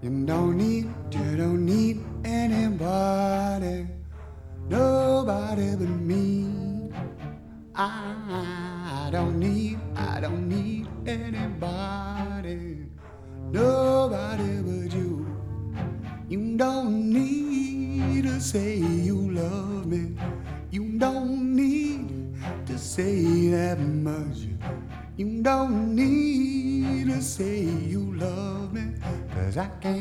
You don't need anybody, nobody but me. I don't need anybody, nobody but you. You don't need to say you love me. You don't need to say that much. You don't need to say you love me, 'cause I can't